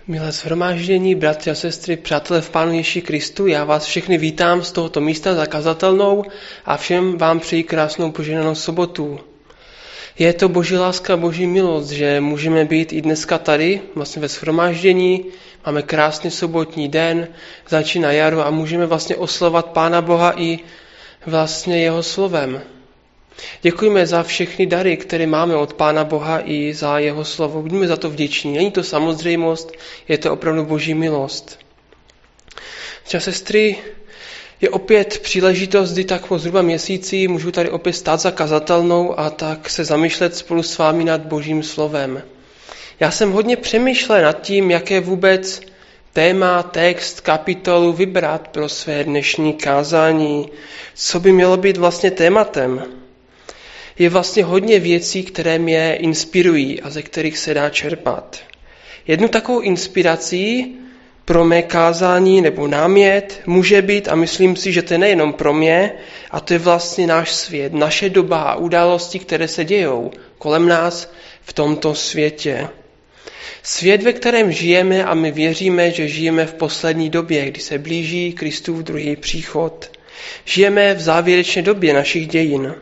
Milé shromáždění, bratři a sestry, přátelé v Pánu Ježíši Kristu, já vás všechny vítám z tohoto místa za kazatelnou a všem vám přeji krásnou požehnanou sobotu. Je to Boží láska, Boží milost, že můžeme být i dneska tady, vlastně ve shromáždění, máme krásný sobotní den, začíná jaro a můžeme vlastně oslavovat Pána Boha i vlastně jeho slovem. Děkujeme za všechny dary, které máme od Pána Boha i za jeho slovo. Buďme za to vděční. Není to samozřejmost, je to opravdu Boží milost. Sestry, je opět příležitost, kdy tak po zhruba měsíci můžu tady opět stát za kazatelnou a tak se zamýšlet spolu s vámi nad Božím slovem. Já jsem hodně přemýšlel nad tím, jaké vůbec téma, text, kapitolu vybrat pro své dnešní kázání, co by mělo být vlastně tématem. Je vlastně hodně věcí, které mě inspirují a ze kterých se dá čerpat. Jednu takovou inspirací pro mé kázání nebo námět může být, a myslím si, že to je nejenom pro mě, a to je vlastně náš svět, naše doba a události, které se dějou kolem nás v tomto světě. Svět, ve kterém žijeme a my věříme, že žijeme v poslední době, kdy se blíží Kristův druhý příchod. Žijeme v závěrečné době našich dějin.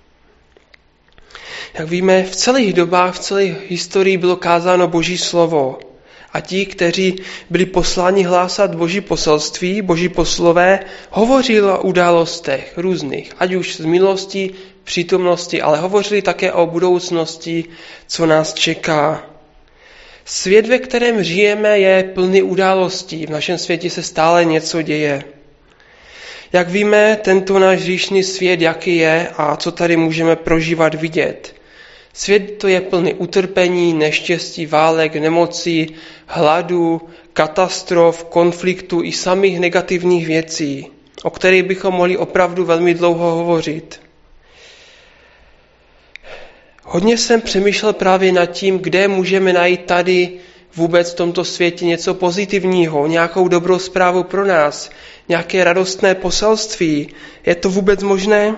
Jak víme, v celých dobách, v celé historii bylo kázáno Boží slovo. A ti, kteří byli posláni hlásat Boží poselství, Boží poslové, hovořili o událostech různých, ať už z minulosti, přítomnosti, ale hovořili také o budoucnosti, co nás čeká. Svět, ve kterém žijeme, je plný událostí. V našem světě se stále něco děje. Jak víme, tento náš hříšný svět, jaký je a co tady můžeme prožívat, vidět. Svět to je plný utrpení, neštěstí, válek, nemocí, hladu, katastrof, konfliktu i samých negativních věcí, o kterých bychom mohli opravdu velmi dlouho hovořit. Hodně jsem přemýšlel právě nad tím, kde můžeme najít tady vůbec v tomto světě něco pozitivního, nějakou dobrou zprávu pro nás, nějaké radostné poselství. Je to vůbec možné?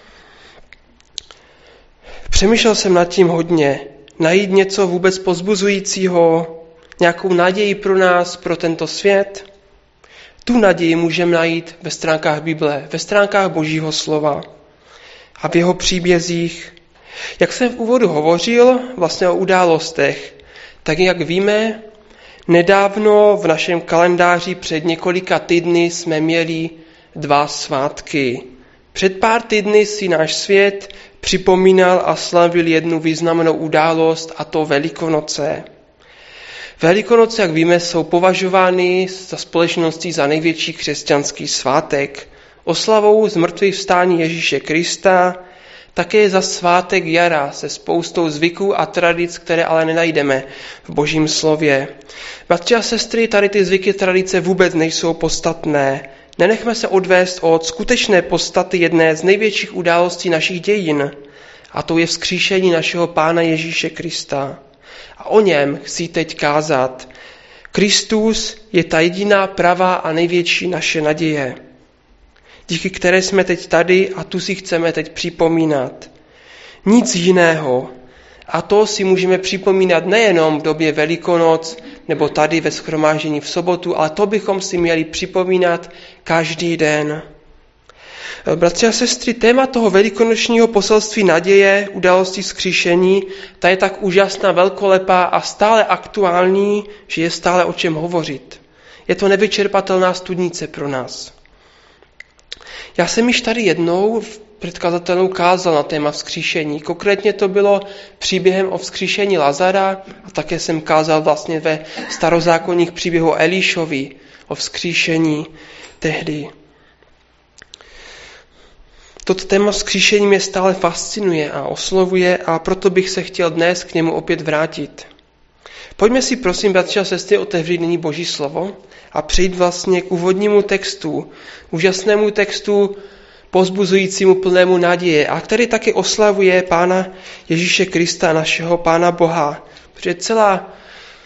Přemýšlel jsem nad tím hodně. Najít něco vůbec povzbuzujícího, nějakou naději pro nás, pro tento svět. Tu naději můžeme najít ve stránkách Bible, ve stránkách Božího slova a v jeho příbězích. Jak jsem v úvodu hovořil vlastně o událostech, tak jak víme, nedávno v našem kalendáři před několika týdny jsme měli 2 svátky. Před pár týdny si náš svět připomínal a slavil jednu významnou událost, a to Velikonoce. Velikonoce, jak víme, jsou považovány za společností za největší křesťanský svátek. Oslavou zmrtvýchvstání Ježíše Krista, také za svátek jara se spoustou zvyků a tradic, které ale nenajdeme v Božím slově. Bratři a sestry, tady ty zvyky, tradice vůbec nejsou podstatné. Nenechme se odvést od skutečné podstaty jedné z největších událostí našich dějin, a to je vzkříšení našeho Pána Ježíše Krista. A o něm chci teď kázat. Kristus je ta jediná pravá a největší naše naděje, díky které jsme teď tady a tu si chceme teď připomínat. Nic jiného. A to si můžeme připomínat nejenom v době Velikonoc nebo tady ve shromáždění v sobotu, ale to bychom si měli připomínat každý den. Bratři a sestry, téma toho velikonočního poselství naděje, události vzkříšení, ta je tak úžasná, velkolepá a stále aktuální, že je stále o čem hovořit. Je to nevyčerpatelná studnice pro nás. Já jsem již tady jednou před kazatelnou kázal na téma vzkříšení. Konkrétně to bylo příběhem o vzkříšení Lazara a také jsem kázal vlastně ve starozákonních příběhu o Elišovi o vzkříšení tehdy. Toto téma vzkříšení mě stále fascinuje a oslovuje a proto bych se chtěl dnes k němu opět vrátit. Pojďme si prosím, bratři a sestry, otevřít nyní Boží slovo a přejít vlastně k úvodnímu textu, úžasnému textu, povzbuzujícímu, plnému naděje, a který taky oslavuje Pána Ježíše Krista, našeho Pána Boha. Protože celé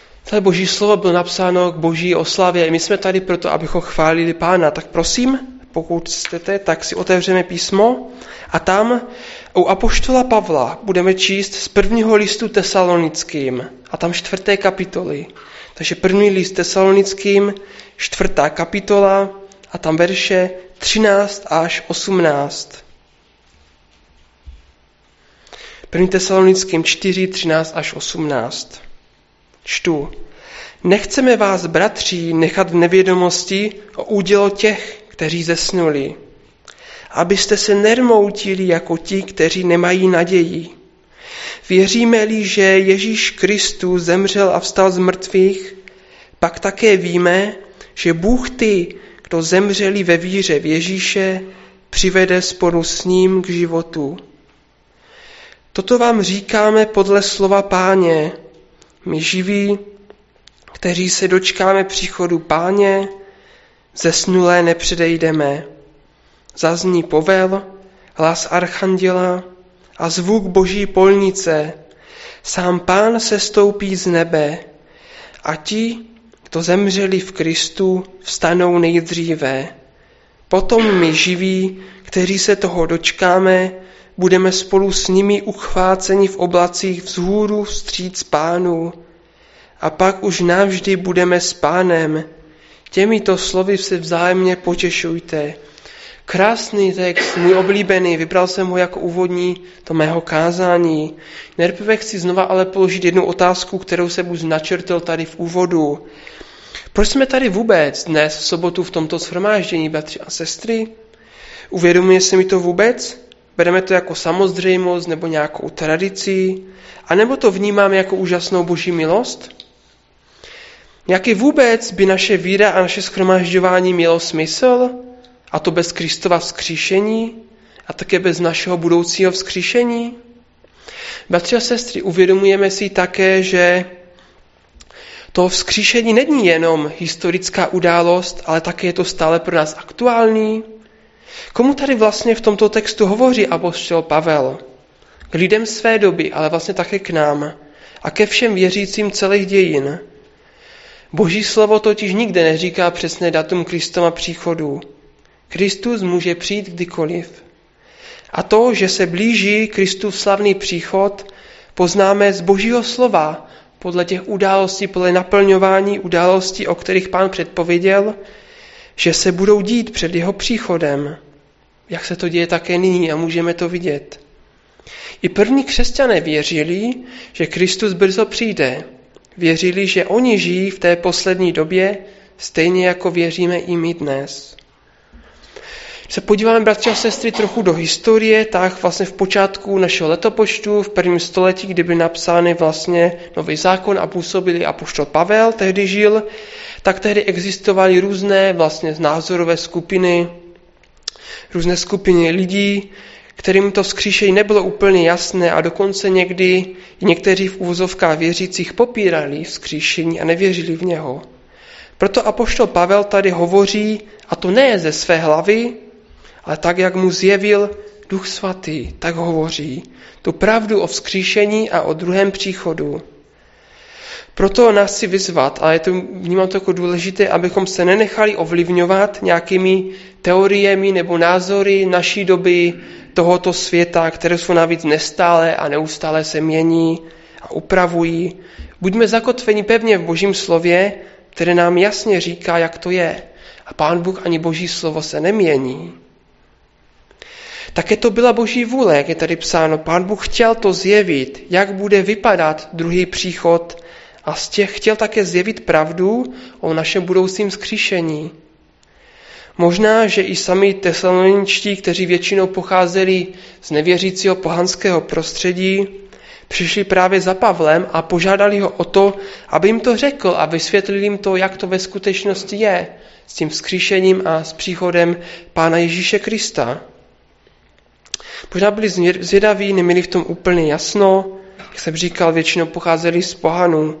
Boží slovo bylo napsáno k Boží oslavě. My jsme tady proto, abychom chválili Pána. Tak prosím, pokud chcete, tak si otevřeme písmo a tam u apoštola Pavla budeme číst z 1. listu Tesalonickým a tam 4. kapitoly. Takže 1. list Tesalonickým, 4. kapitola a tam verše 13 až 18. 1. Tesalonickým 4, 13 až 18. Čtu. Nechceme vás, bratří, nechat v nevědomosti o údělu těch, kteří zesnuli, abyste se nermoutili jako ti, kteří nemají naději. Věříme-li, že Ježíš Kristus zemřel a vstal z mrtvých, pak také víme, že Bůh ty, kdo zemřeli ve víře v Ježíše, přivede spolu s ním k životu. Toto vám říkáme podle slova Páně. My živí, kteří se dočkáme příchodu Páně, zesnulé nepředejdeme. Zazní povel, hlas archanděla a zvuk boží polnice. Sám Pán sestoupí z nebe a ti, kdo zemřeli v Kristu, vstanou nejdříve. Potom my živí, kteří se toho dočkáme, budeme spolu s nimi uchváceni v oblacích vzhůru vstříc Pánu. A pak už navždy budeme s Pánem. Těmito slovy se vzájemně potěšujte. Krásný text, můj oblíbený, vybral jsem ho jako úvodní do mého kázání. Nejprve chci znova ale položit jednu otázku, kterou jsem už načrtl tady v úvodu. Proč jsme tady vůbec dnes v sobotu v tomto shromáždění, bratři a sestry? Uvědomuje se mi to vůbec? Bereme to jako samozřejmost nebo nějakou tradici? A nebo to vnímáme jako úžasnou boží milost? Jaký vůbec by naše víra a naše shromažďování mělo smysl? A to bez Kristova vzkříšení? A také bez našeho budoucího vzkříšení? Bratři a sestry, uvědomujeme si také, že to vzkříšení není jenom historická událost, ale také je to stále pro nás aktuální. Komu tady vlastně v tomto textu hovoří apoštol Pavel? K lidem své doby, ale vlastně také k nám a ke všem věřícím celých dějin. Boží slovo totiž nikde neříká přesné datum Kristova příchodu. Kristus může přijít kdykoliv. A to, že se blíží Kristův slavný příchod, poznáme z Božího slova, podle těch událostí, podle naplňování událostí, o kterých Pán předpověděl, že se budou dít před jeho příchodem. Jak se to děje také nyní a můžeme to vidět. I první křesťané věřili, že Kristus brzo přijde. Věřili, že oni žijí v té poslední době, stejně jako věříme i my dnes. Když se podíváme, bratři a sestry, trochu do historie, tak vlastně v počátku našeho letopočtu, v 1. století, kdy byl napsány vlastně Nový zákon a působili apoštol Pavel, tehdy žil, tak tehdy existovaly různé vlastně názorové skupiny, různé skupiny lidí, kterým to vzkříšení nebylo úplně jasné a dokonce někdy někteří v uvozovkách věřících popírali vzkříšení a nevěřili v něho. Proto apoštol Pavel tady hovoří, a to ne ze své hlavy, ale tak, jak mu zjevil Duch Svatý, tak hovoří tu pravdu o vzkříšení a o druhém příchodu. Proto nás chci vyzvat, ale vnímám to jako důležité, abychom se nenechali ovlivňovat nějakými teoriemi nebo názory naší doby, tohoto světa, které jsou navíc nestále a neustále se mění a upravují. Buďme zakotveni pevně v Božím slově, které nám jasně říká, jak to je. A Pán Bůh ani Boží slovo se nemění. Také to byla Boží vůle, jak je tady psáno. Pán Bůh chtěl to zjevit, jak bude vypadat druhý příchod a z těch chtěl také zjevit pravdu o našem budoucím vzkříšení. Možná, že i sami tesaloničtí, kteří většinou pocházeli z nevěřícího pohanského prostředí, přišli právě za Pavlem a požádali ho o to, aby jim to řekl a vysvětlil jim to, jak to ve skutečnosti je s tím vzkříšením a s příchodem Pána Ježíše Krista. Možná byli zvědaví, neměli v tom úplně jasno, jak jsem říkal, většinou pocházeli z pohanů.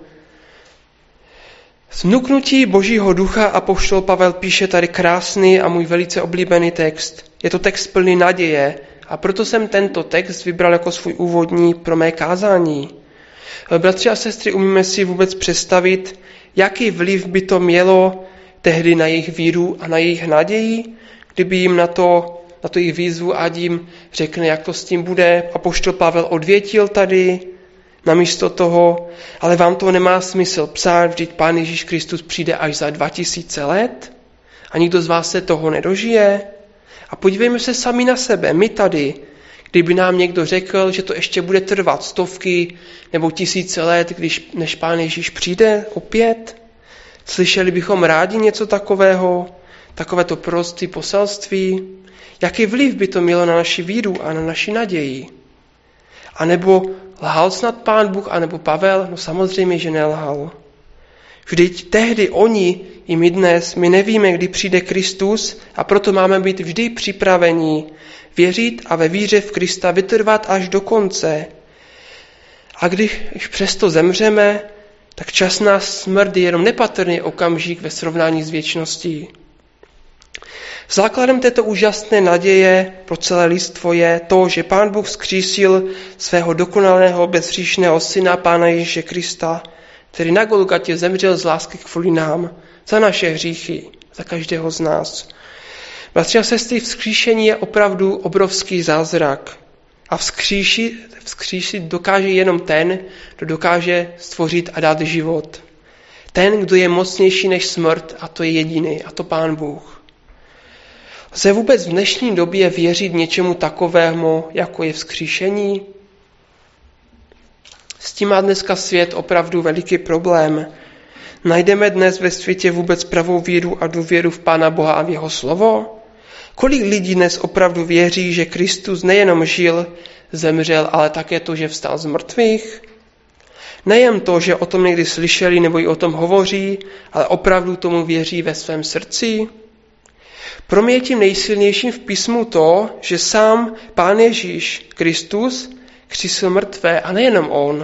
Z vnuknutí Božího ducha apoštol Pavel píše tady krásný a můj velice oblíbený text. Je to text plný naděje a proto jsem tento text vybral jako svůj úvodní pro mé kázání. Bratři a sestry, umíme si vůbec představit, jaký vliv by to mělo tehdy na jejich víru a na jejich naději, kdyby jim na to jejich výzvu, ať jim řekne, jak to s tím bude. Apoštol Pavel odvětil tady namísto toho, ale vám to nemá smysl psát, vždyť Pán Ježíš Kristus přijde až za 2000 let a nikdo z vás se toho nedožije. A podívejme se sami na sebe, my tady, kdyby nám někdo řekl, že to ještě bude trvat stovky nebo 1000 let, než Pán Ježíš přijde opět, slyšeli bychom rádi něco takového, takovéto prostý poselství? Jaký vliv by to mělo na naši víru a na naši naději? A nebo lhal snad Pán Bůh, anebo Pavel? No samozřejmě, že nelhal. Vždyť tehdy oni i my dnes, my nevíme, kdy přijde Kristus a proto máme být vždy připraveni věřit a ve víře v Krista vytrvat až do konce. A když přesto zemřeme, tak časná smrt je jenom nepatrný okamžik ve srovnání s věčností. Základem této úžasné naděje pro celé lidstvo je to, že Pán Bůh vzkřísil svého dokonalého bezhříšného syna Pána Ježíše Krista, který na Golgatě zemřel z lásky kvůli nám, za naše hříchy, za každého z nás. Bratři a sestry, vzkříšení je opravdu obrovský zázrak. A vzkříšit dokáže jenom ten, kdo dokáže stvořit a dát život. Ten, kdo je mocnější než smrt, a to je jediný, a to Pán Bůh. Lze vůbec v dnešní době věřit něčemu takovému, jako je vzkříšení? S tím má dneska svět opravdu veliký problém. Najdeme dnes ve světě vůbec pravou víru a důvěru v Pána Boha a v jeho slovo? Kolik lidí dnes opravdu věří, že Kristus nejenom žil, zemřel, ale také to, že vstal z mrtvých? Nejen to, že o tom někdy slyšeli nebo i o tom hovoří, ale opravdu tomu věří ve svém srdci? Pro mě je tím nejsilnějším v písmu to, že sám Pán Ježíš Kristus křísil mrtvé a nejenom on.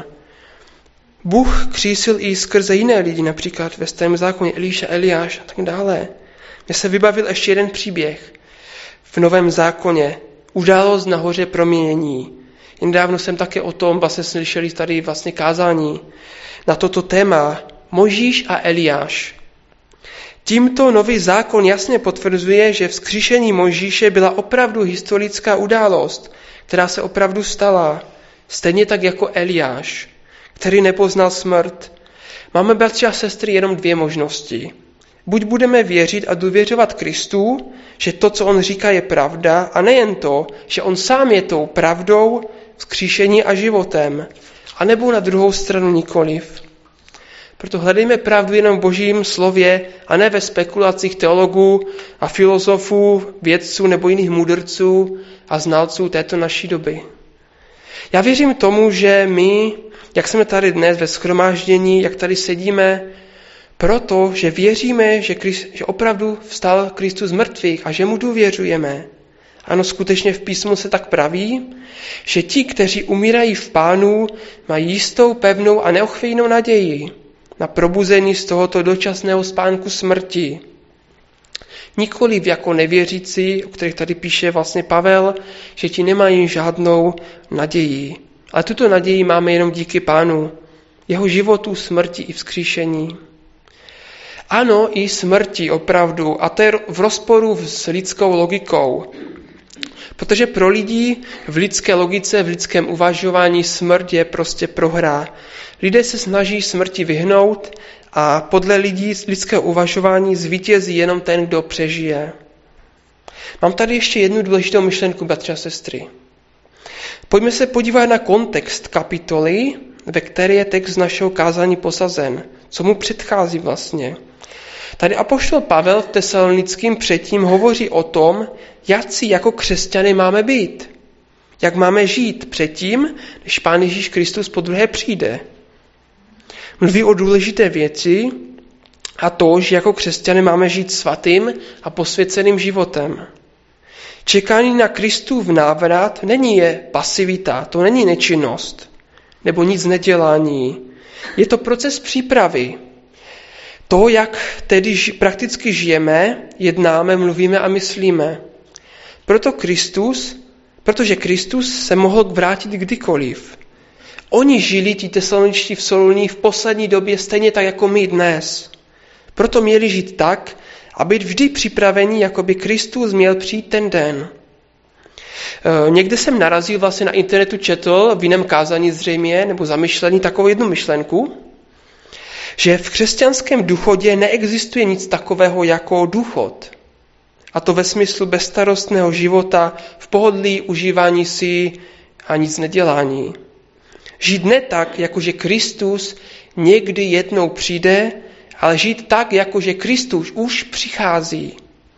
Bůh křísil i skrze jiné lidi, například ve Starém zákoně Eliáša, Eliáš a tak dále. Mně se vybavil ještě jeden příběh v Novém zákoně. Událost na hoře proměnění. Nedávno jsem také o tom slyšeli tady kázání na toto téma. Mojžíš a Eliáš. Tímto Nový zákon jasně potvrzuje, že vzkříšení Mojžíše byla opravdu historická událost, která se opravdu stala. Stejně tak jako Eliáš, který nepoznal smrt. Máme, bratři a sestry, jenom dvě možnosti. Buď budeme věřit a důvěřovat Kristu, že to, co on říká, je pravda, a nejen to, že on sám je tou pravdou, vzkříšení a životem, a nebo na druhou stranu nikoliv. Proto hledejme pravdu jenom v Božím slově a ne ve spekulacích teologů a filozofů, vědců nebo jiných mudrců a znalců této naší doby. Já věřím tomu, že my, jak jsme tady dnes ve shromáždění, jak tady sedíme, protože věříme, že opravdu vstal Kristus z mrtvých a že mu důvěřujeme. Ano, skutečně v písmu se tak praví, že ti, kteří umírají v Pánu, mají jistou, pevnou a neochvějnou naději na probuzení z tohoto dočasného spánku smrti. Nikoliv jako nevěřící, o kterých tady píše Pavel, že ti nemají žádnou naději. Ale tuto naději máme jenom díky Pánu, jeho životu, smrti i vzkříšení. Ano, i smrti opravdu, a to je v rozporu s lidskou logikou. Protože pro lidi v lidské logice, v lidském uvažování smrt je prostě prohra. Lidé se snaží smrti vyhnout a podle lidí lidského uvažování zvítězí jenom ten, kdo přežije. Mám tady ještě jednu důležitou myšlenku, bratři a sestry. Pojďme se podívat na kontext kapitoly, ve které je text našeho kázání posazen. Co mu předchází vlastně? Tady apoštol Pavel v Tesalonickým předtím hovoří o tom, jací jako křesťané máme být. Jak máme žít předtím, než Pán Ježíš Kristus podruhé přijde. Mluví o důležité věci a to, že jako křesťané máme žít svatým a posvěceným životem. Čekání na Kristův návrat není pasivita, to není nečinnost nebo nic nedělání. Je to proces přípravy. To, jak tedy prakticky žijeme, jednáme, mluvíme a myslíme. Protože Kristus se mohl vrátit kdykoliv. Oni žili, ti tesaloničtí v Soluní, v poslední době stejně tak jako my dnes. Proto měli žít tak, A být vždy připravení, jako by Kristus měl přijít ten den. Někde jsem narazil, vlastně na internetu četl, v jiném kázání zřejmě, nebo zamyšlení, takovou jednu myšlenku, že v křesťanském důchodě neexistuje nic takového jako důchod. A to ve smyslu bezstarostného života, v pohodlí užívání si a nic nedělání. Žít ne tak, jakože Kristus někdy jednou přijde, ale žít tak, jakože Kristus už přichází.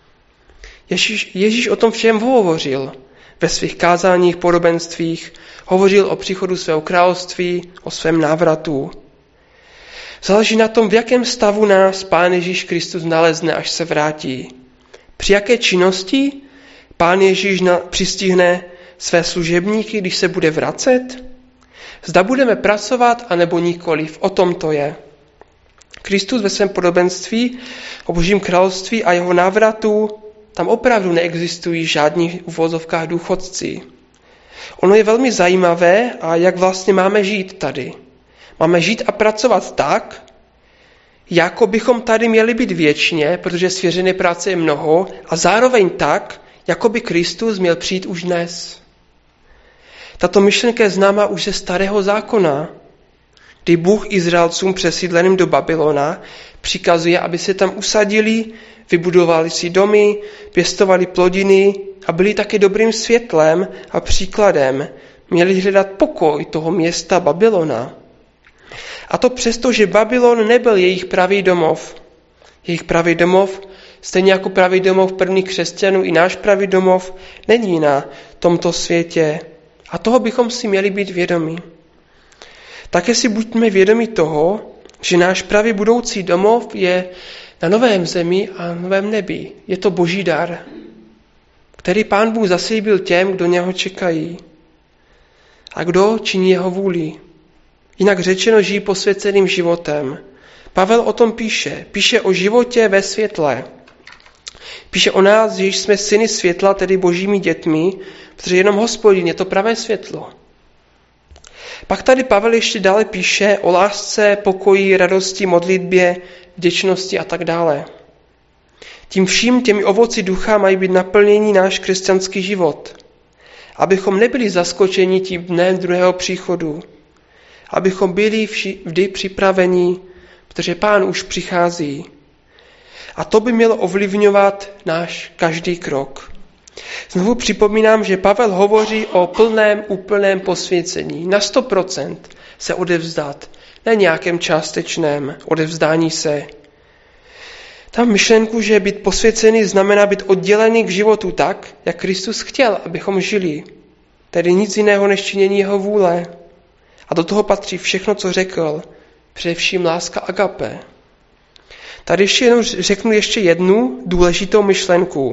Ježíš o tom všem hovořil. Ve svých kázáních, podobenstvích, hovořil o příchodu svého království, o svém návratu. Záleží na tom, v jakém stavu nás Pán Ježíš Kristus nalezne, až se vrátí. Při jaké činnosti Pán Ježíš přistihne své služebníky, když se bude vracet? Zda budeme pracovat, anebo nikoliv. O tom to je. Kristus ve svém podobenství o Božím království a jeho návratu, tam opravdu neexistují žádní v uvozovkách důchodci. Ono je velmi zajímavé, a jak vlastně máme žít tady. Máme žít a pracovat tak, jako bychom tady měli být věčně, protože svěřené práce je mnoho, a zároveň tak, jako by Kristus měl přijít už dnes. Tato myšlenka je známá už ze Starého zákona, kdy Bůh Izraelcům přesídleným do Babylona přikazuje, aby se tam usadili, vybudovali si domy, pěstovali plodiny a byli také dobrým světlem a příkladem. Měli hledat pokoj toho města Babylona. A to přesto, že Babylon nebyl jejich pravý domov. Jejich pravý domov, stejně jako pravý domov prvních křesťanů, i náš pravý domov, není na tomto světě. A toho bychom si měli být vědomi. Také si buďme vědomi toho, že náš pravý budoucí domov je na novém zemi a novém nebi. Je to Boží dar, který Pán Bůh zaslíbil těm, kdo něho čekají. A kdo činí jeho vůli. Jinak řečeno, žijí posvěceným životem. Pavel o tom píše. Píše o životě ve světle. Píše o nás, že jsme syny světla, tedy Božími dětmi, protože jenom Hospodin je to pravé světlo. Pak tady Pavel ještě dále píše o lásce, pokoji, radosti, modlitbě, vděčnosti a tak dále. Tím vším těmi ovoci ducha mají být naplnění náš křesťanský život. Abychom nebyli zaskočeni tím dnem druhého příchodu. Abychom byli vždy připraveni, protože Pán už přichází. A to by mělo ovlivňovat náš každý krok. Znovu připomínám, že Pavel hovoří o plném, úplném posvěcení. Na 100% se odevzdat, ne nějakém částečném odevzdání se. Tam myšlenku, že být posvěcený znamená být oddělený k životu tak, jak Kristus chtěl, abychom žili. Tedy nic jiného než činění jeho vůle. A do toho patří všechno, co řekl, především láska agape. Tady řeknu ještě jednu důležitou myšlenku.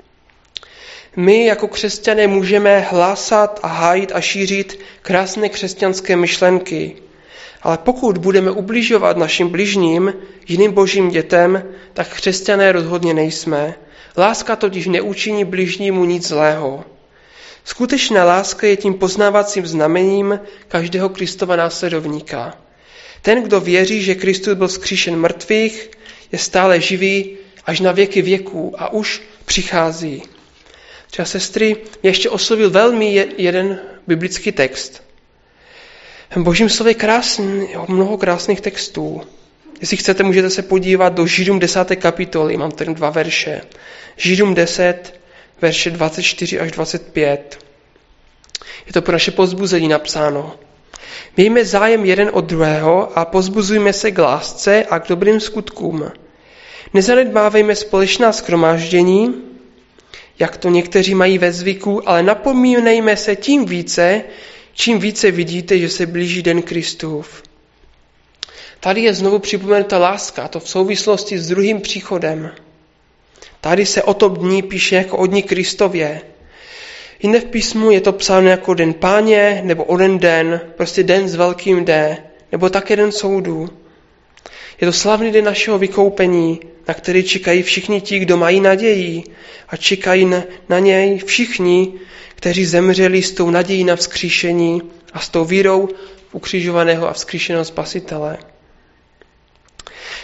My jako křesťané můžeme hlásat a hájit a šířit krásné křesťanské myšlenky. Ale pokud budeme ubližovat našim bližním, jiným Božím dětem, tak křesťané rozhodně nejsme. Láska totiž neučiní bližnímu nic zlého. Skutečná láska je tím poznávacím znamením každého Kristova následovníka. Ten, kdo věří, že Kristus byl vzkříšen mrtvých, je stále živý až na věky věků a už přichází. Třeba sestry, mě ještě oslovil velmi jeden biblický text. V Božím slově krásný, mnoho krásných textů. Jestli chcete, můžete se podívat do Židům 10. kapitoly, mám tady 2 verše. Židům 10, verše 24 až 25. Je to pro naše povzbuzení napsáno. Mějme zájem jeden od druhého a povzbuzujme se k lásce a k dobrým skutkům. Nezanedbávejme společná shromáždění, jak to někteří mají ve zvyku, ale napomínejme se tím více, čím více vidíte, že se blíží den Kristův. Tady je znovu připomenuta láska, to v souvislosti s druhým příchodem. Tady se o tom dní píše jako o dní Kristově. Jinde v písmu je to psáno jako den Páně, nebo onen den, prostě den s velkým D, nebo také den soudu. Je to slavný den našeho vykoupení, na který čekají všichni ti, kdo mají naději a čekají na něj všichni, kteří zemřeli s tou nadějí na vzkříšení a s tou vírou v ukřižovaného a vzkříšeného Spasitele.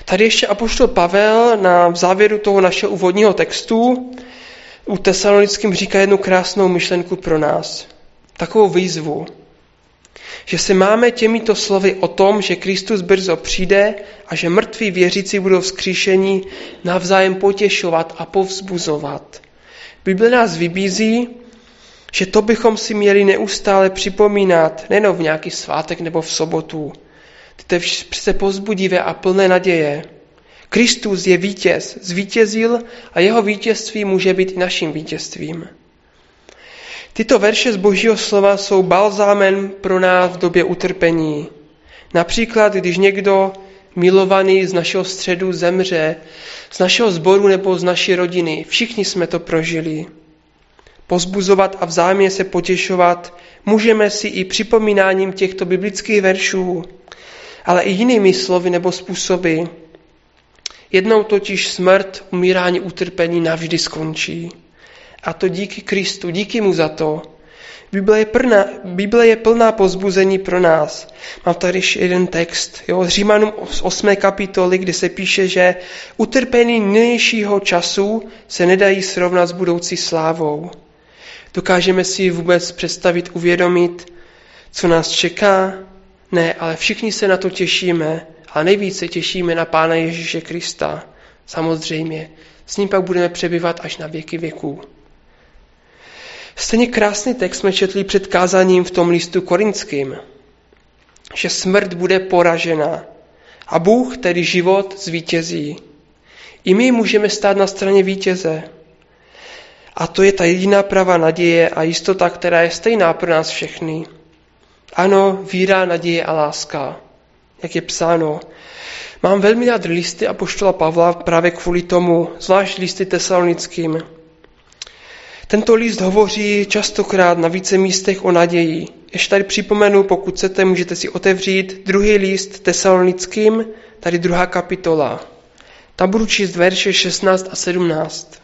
Tady ještě apoštol Pavel v závěru toho našeho úvodního textu u Tesalonickým říká jednu krásnou myšlenku pro nás. Takovou výzvu, že se máme těmito slovy o tom, že Kristus brzo přijde a že mrtví věřící budou vzkříšení, navzájem potěšovat a povzbuzovat. Bible nás vybízí, že to bychom si měli neustále připomínat, nejen v nějaký svátek nebo v sobotu. To je přece povzbudivé a plné naděje. Kristus je vítěz, zvítězil a jeho vítězství může být i naším vítězstvím. Tyto verše z Božího slova jsou balzámem pro nás v době utrpení. Například, když někdo milovaný z našeho středu zemře, z našeho sboru nebo z naší rodiny. Všichni jsme to prožili. Povzbuzovat a vzájemně se potěšovat můžeme si i připomínáním těchto biblických veršů, ale i jinými slovy nebo způsoby. Jednou totiž smrt, umírání, utrpení navždy skončí. A to díky Kristu, díky mu za to. Bible je plná povzbuzení pro nás. Mám tady ještě jeden text, z Římanům z 8. kapitoly, kde se píše, že utrpení nynějšího času se nedají srovnat s budoucí slávou. Dokážeme si vůbec představit, uvědomit, co nás čeká? Ne, ale všichni se na to těšíme, ale nejvíce těšíme na Pána Ježíše Krista. Samozřejmě, s ním pak budeme přebývat až na věky věků. Stejně krásný text jsme četli před kázáním v tom listu Korinským, že smrt bude poražena a Bůh, tedy život, zvítězí. I my můžeme stát na straně vítěze. A to je ta jediná pravá naděje a jistota, která je stejná pro nás všechny. Ano, víra, naděje a láska, jak je psáno. Mám velmi rád listy apoštola Pavla právě kvůli tomu, zvlášť listy Tesalonickým. Tento list hovoří častokrát na více místech o naději. Ještě tady připomenu, pokud chcete, můžete si otevřít druhý list Tesalonickým, tady 2. kapitola. Tam budu číst verše 16 a 17.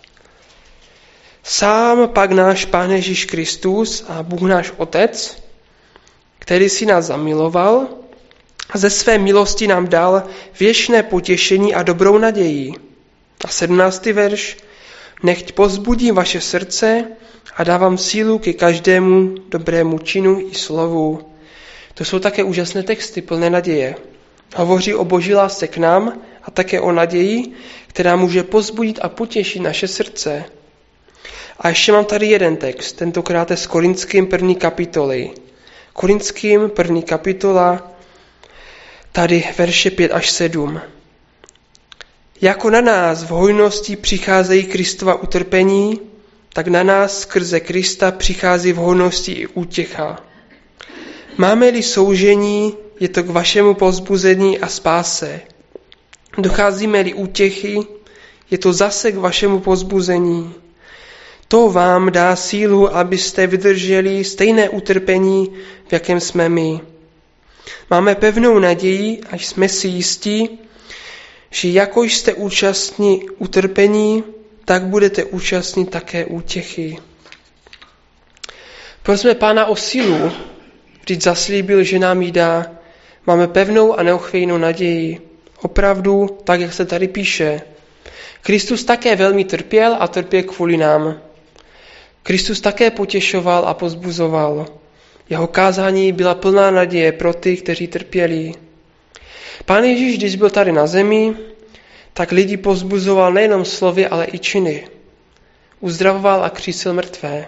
Sám pak náš Pán Ježíš Kristus a Bůh náš Otec, který si nás zamiloval a ze své milosti nám dal věčné potěšení a dobrou naději. A 17. verš. Nechť povzbudí vaše srdce a dávám sílu ke každému dobrému činu i slovu. To jsou také úžasné texty plné naděje. Hovoří o Boží lásce k nám a také o naději, která může povzbudit a potěšit naše srdce. A ještě mám tady jeden text, tentokrát je z Korinským 1. kapitoly. Korinským 1. kapitola, tady verše 5 až 7. Jako na nás v hojnosti přicházejí Kristova utrpení, tak na nás skrze Krista přichází v hojnosti i útěcha. Máme-li soužení, je to k vašemu povzbuzení a spáse. Docházíme-li útěchy, je to zase k vašemu povzbuzení. To vám dá sílu, abyste vydrželi stejné utrpení, v jakém jsme my. Máme pevnou naději, až jsme si jistí, že jako jste účastní utrpení, tak budete účastní také útěchy. Prosme Pána o sílu, vždyť zaslíbil, že nám ji dá. Máme pevnou a neochvějnou naději. Opravdu, tak jak se tady píše. Kristus také velmi trpěl a trpěl kvůli nám. Kristus také potěšoval a povzbuzoval. Jeho kázání byla plná naděje pro ty, kteří trpěli. Pán Ježíš, když byl tady na zemi, tak lidi povzbuzoval nejenom slovy, ale i činy. Uzdravoval a křísil mrtvé.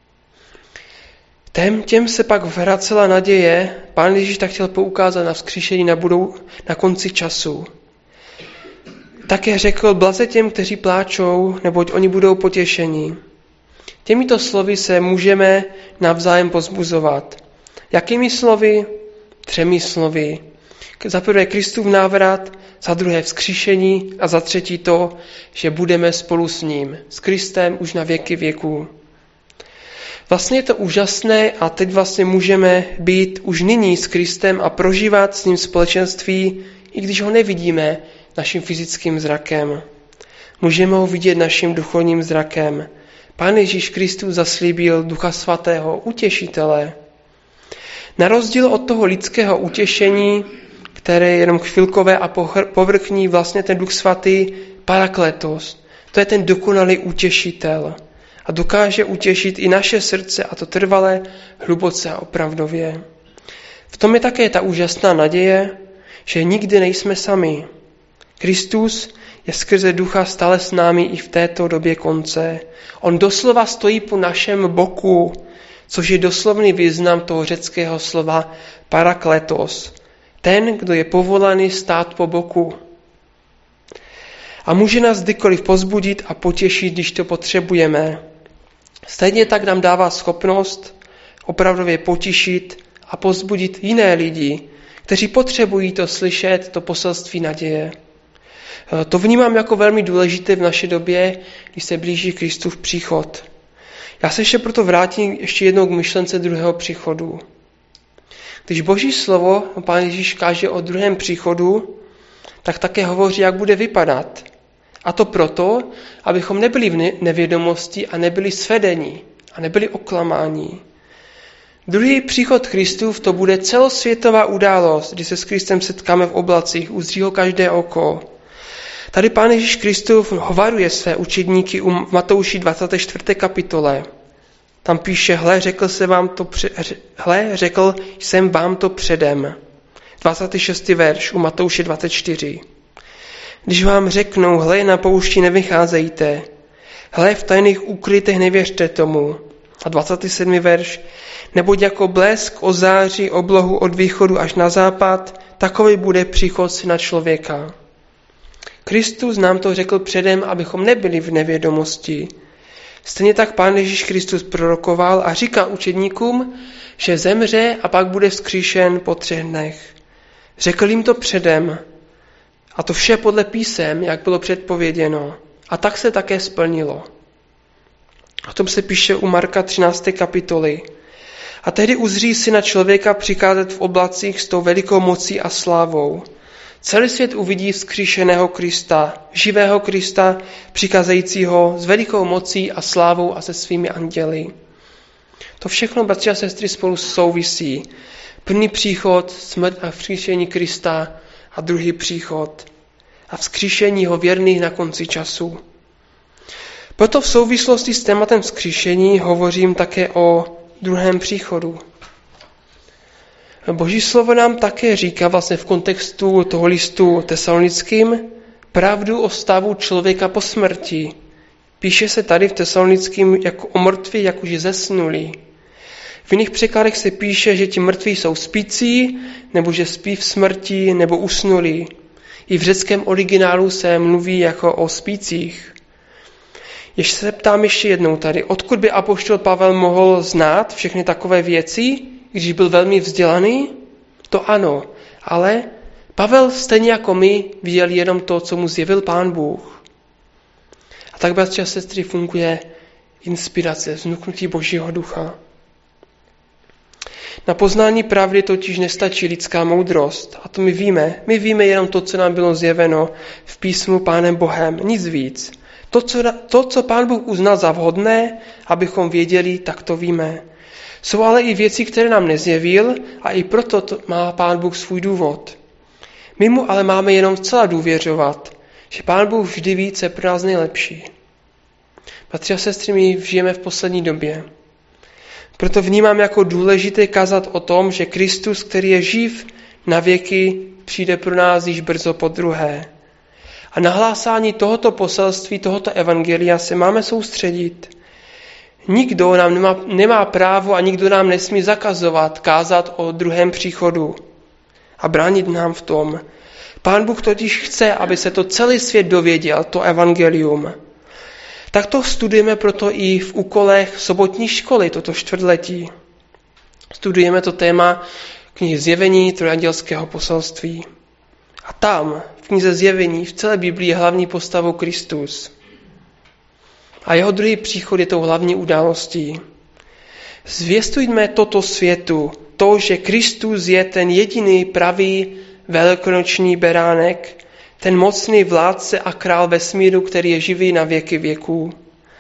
Těm se pak vracela naděje, Pán Ježíš tak chtěl poukázat na vzkříšení na konci času. Také řekl, blaze těm, kteří pláčou, neboť oni budou potěšeni. Těmito slovy se můžeme navzájem povzbuzovat. Jakými slovy? 3 slovy. Za prvé Kristův návrat, za druhé vzkříšení a za třetí to, že budeme spolu s ním, s Kristem už na věky věků. Vlastně je to úžasné a teď vlastně můžeme být už nyní s Kristem a prožívat s ním společenství, i když ho nevidíme naším fyzickým zrakem. Můžeme ho vidět naším duchovním zrakem. Pán Ježíš Kristus zaslíbil Ducha Svatého, utěšitele. Na rozdíl od toho lidského utěšení, které je jenom chvilkové a povrchní, vlastně ten Duch Svatý, Parakletos. To je ten dokonalý utěšitel. A dokáže utěšit i naše srdce, a to trvale, hluboce a opravdově. V tom je také ta úžasná naděje, že nikdy nejsme sami. Kristus je skrze Ducha stále s námi i v této době konce. On doslova stojí po našem boku, což je doslovný význam toho řeckého slova parakletos. Ten, kdo je povolaný stát po boku. A může nás kdykoliv povzbudit a potěšit, když to potřebujeme. Stejně tak nám dává schopnost opravdově potěšit a povzbudit jiné lidi, kteří potřebují to slyšet, to poselství naděje. To vnímám jako velmi důležité v naší době, když se blíží Kristův příchod. Já se ještě proto vrátím ještě jednou k myšlence druhého příchodu. Když Boží slovo, Pán Ježíš káže o druhém příchodu, tak také hovoří, jak bude vypadat. A to proto, abychom nebyli v nevědomosti a nebyli svedeni a nebyli oklamáni. Druhý příchod Kristův to bude celosvětová událost, kdy se s Kristem setkáme v oblacích, uzří ho každé oko. Tady Pán Ježíš Kristův hovaruje své učedníky u Matouši 24. kapitole. Tam píše, řekl jsem vám to předem. 26. verš u Matouše 24. Když vám řeknou, na poušti nevycházejte, v tajných ukrytech nevěřte tomu. A 27. verš, neboť jako blesk ozáří oblohu od východu až na západ, takový bude příchod Syna člověka. Kristus nám to řekl předem, abychom nebyli v nevědomosti. Stejně tak Pán Ježíš Kristus prorokoval a říká učedníkům, že zemře a pak bude vzkříšen po 3 dnech. Řekl jim to předem. A to vše podle písem, jak bylo předpověděno. A tak se také splnilo. O tom se píše u Marka 13. kapitoly. A tehdy uzří Syna člověka přicházet v oblacích s tou velikou mocí a slávou. Celý svět uvidí vzkříšeného Krista, živého Krista, přicházejícího s velikou mocí a slávou a se svými anděli. To všechno, bratři a sestry, spolu souvisí. První příchod, smrt a vzkříšení Krista a druhý příchod a vzkříšení jeho věrných na konci času. Proto v souvislosti s tématem vzkříšení hovořím také o druhém příchodu. Boží slovo nám také říká vlastně v kontextu toho listu tesalonickým pravdu o stavu člověka po smrti. Píše se tady v tesalonickým jako o mrtví, jak už zesnulí. V jiných překladech se píše, že ti mrtví jsou spící, nebo že spí v smrti, nebo usnulí. I v řeckém originálu se mluví jako o spících. Ještě se ptám ještě jednou tady, odkud by apoštol Pavel mohl znát všechny takové věci, když byl velmi vzdělaný? To ano, ale Pavel stejně jako my viděl jenom to, co mu zjevil Pán Bůh. A tak, bratři a sestry, funguje inspirace, vnuknutí Božího ducha. Na poznání pravdy totiž nestačí lidská moudrost. A to my víme. My víme jenom to, co nám bylo zjeveno v písmu Pánem Bohem. Nic víc. To, co Pán Bůh uznal za vhodné, abychom věděli, tak to víme. Jsou ale i věci, které nám nezjevil a i proto má Pán Bůh svůj důvod. My mu ale máme jenom zcela důvěřovat, že Pán Bůh vždy ví, co je pro nás nejlepší. Bratři a sestry, my žijeme v poslední době. Proto vnímám jako důležité kázat o tom, že Kristus, který je živ na věky, přijde pro nás již brzo podruhé. A na hlásání tohoto poselství, tohoto evangelia se máme soustředit. Nikdo nám nemá právo a nikdo nám nesmí zakazovat kázat o druhém příchodu a bránit nám v tom. Pán Bůh totiž chce, aby se to celý svět dověděl, to evangelium. Tak to studujeme proto i v úkolech sobotní školy, toto čtvrtletí. Studujeme to téma knihy Zjevení, trojandělského poselství. A tam, v knize Zjevení, v celé Biblii je hlavní postavou Kristus. A jeho druhý příchod je tou hlavní událostí. Zvěstujme toto světu, to, že Kristus je ten jediný pravý velikonoční beránek, ten mocný vládce a král vesmíru, který je živý na věky věků.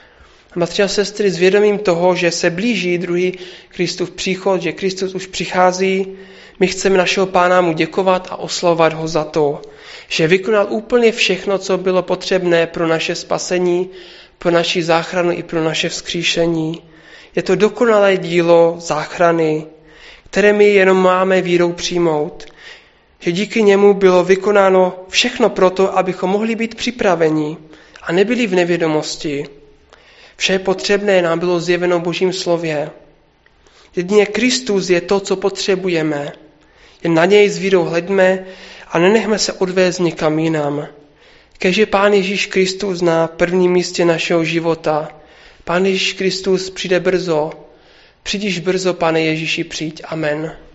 Bratři a sestry, s vědomím toho, že se blíží druhý Kristův příchod, že Kristus už přichází, my chceme našeho Pána mu děkovat a oslavovat ho za to, že vykonal úplně všechno, co bylo potřebné pro naše spasení, pro naši záchranu i pro naše vzkříšení. Je to dokonalé dílo záchrany, které my jenom máme vírou přijmout. Že díky němu bylo vykonáno všechno proto, abychom mohli být připraveni a nebyli v nevědomosti. Vše potřebné nám bylo zjeveno v Božím slově. Jedině Kristus je to, co potřebujeme. Jen na něj s vírou hleďme a nenechme se odvést někam jinam. Keže Pán Ježíš Kristus na prvním místě našeho života. Pán Ježíš Kristus přijde brzo. Přijdíš brzo, Pane Ježíši, přijď. Amen.